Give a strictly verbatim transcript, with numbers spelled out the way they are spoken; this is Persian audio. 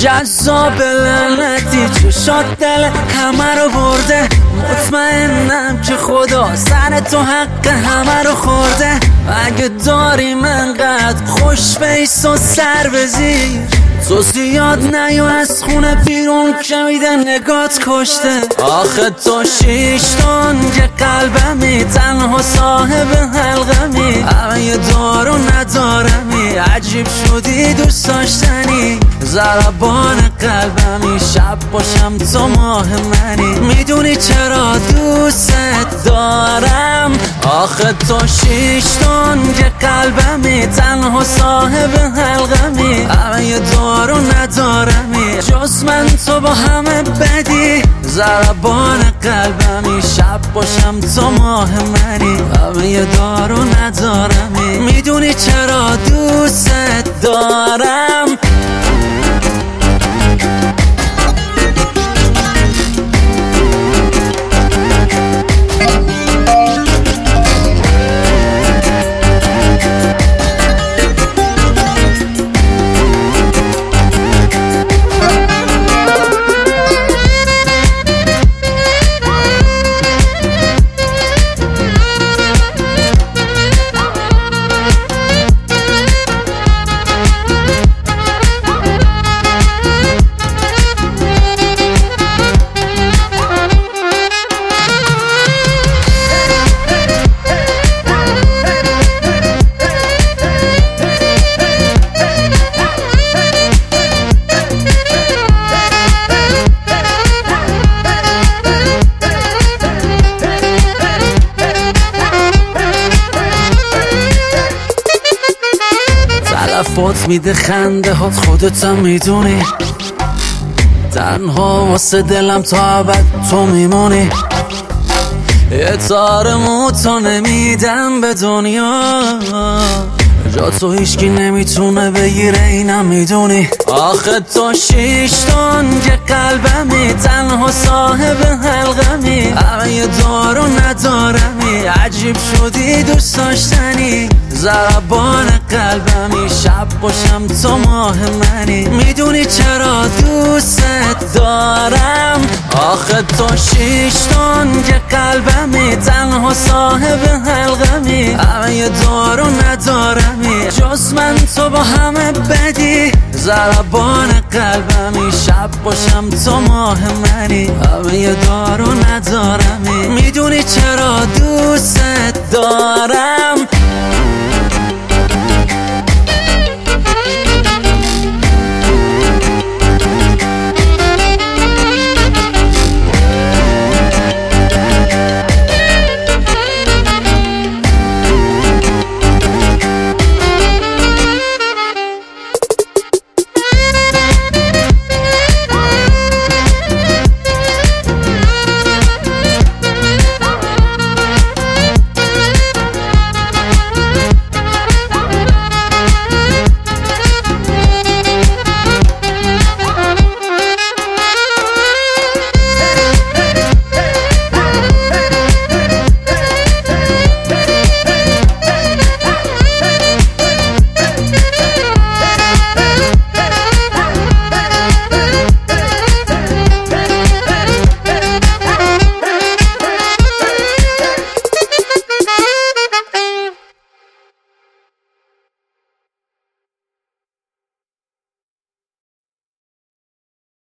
جذاب لعنتی چشات دل همه رو برده، مطمئنم که خدا سر تو حق همه رو خورده. اگه داریم انقدر خوش بیس و سر بزیر، تو زیاد نیو از خونه بیرون که میده نگات کشته. آخه تو شیشتون که قلبمی تنها صاحب حلقمی، همه یه دارو ندارمی، عجیب شدی دوست داشتنی، ضربان قلبمی، شب باشم تو ماه منی، میدونی چرا دوست دارم. آخه تو شیشتون که قلبمی تنها صاحب حلقمی، همه یه دارو ندارمی، جز من تو با همه بدی، ضربان قلبمی، شب باشم تو ماه منی، همه یه دارو ندارمی، میدونی چرا دوست دارم. تلفات میده خنده هات، خودتم میدونی، تنها واسه دلم تا ابد تو میمونی. یه تار موتو نمیدم به دنیا، جا تو هیچکی نمیتونه بگیره اینم میدونی. آخه تو شیشتون که قلبمی تنها صاحب حلقمی، همه یه دارو ندارمی، عجیب شدی دوست داشتنی، ضربان قلبمی، شب باشم تو ماه منی، میدونی چرا دوست دارم. آخه تو شیشتون که قلبمی تنها صاحب حلقمی، همه یه دارو ندارمی، جز من تو با همه بدی، ضربان قلبمی، شب باشم تو ماه منی، همه یه دارو ندارمی، میدونی چرا دوست دارم.